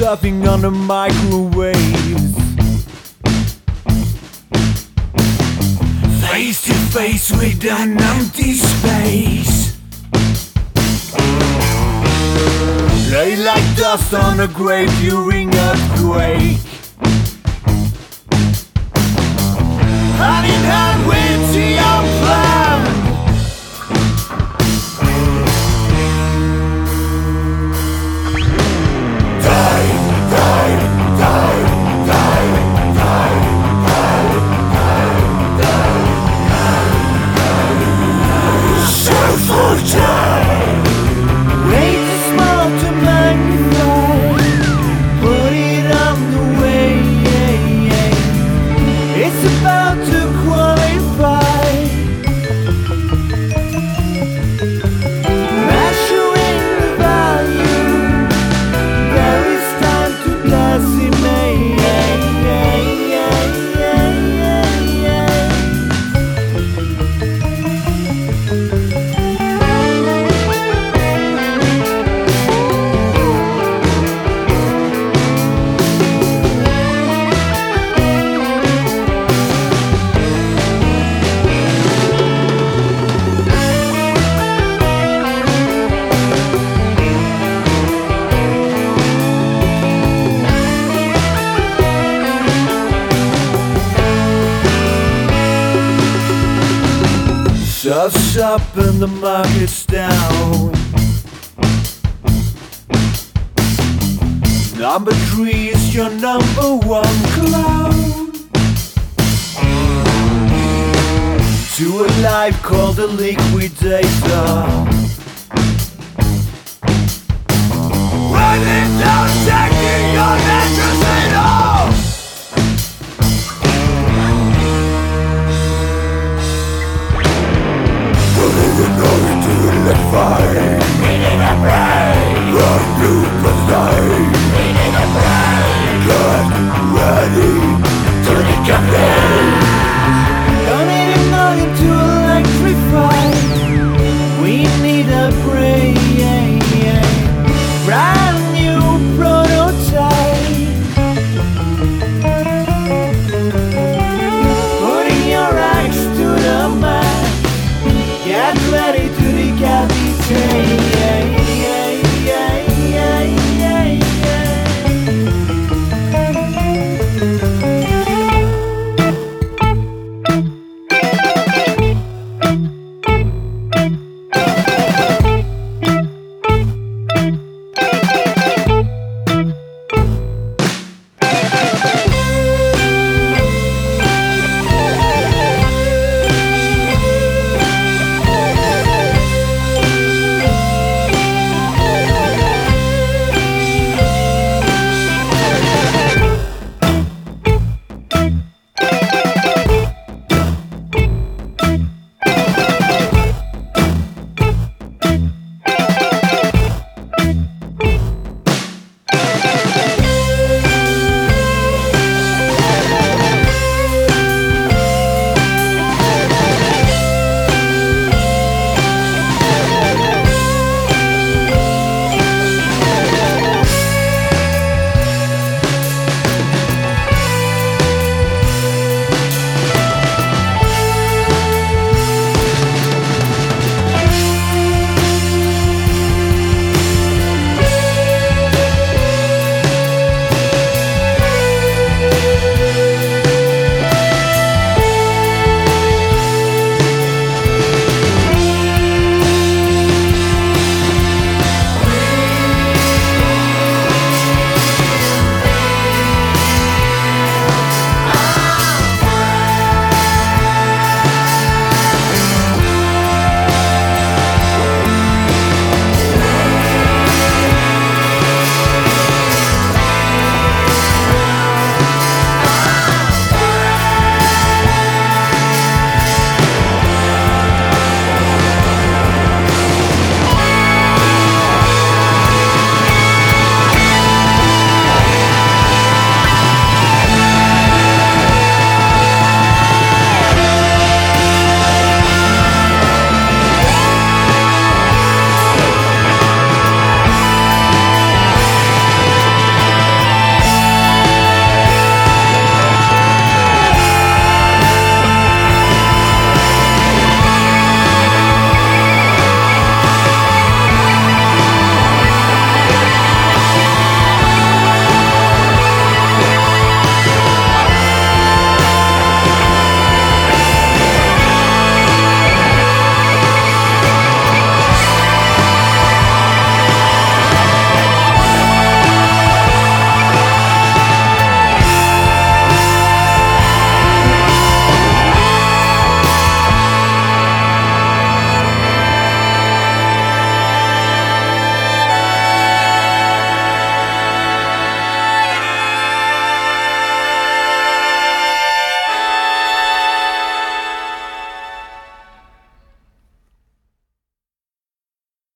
surfing on the microwaves. Face to face with an empty space. Lay like dust on a grave during earthquake. Hand in hand with your plan. Way too small to magnify. Put it on the way. It's about to qualify. Measuring the value. There is time to decimate. Surf's up and the market's down. Number 3 is your number 1 clown. To a life called a liquidator. Running down, checking your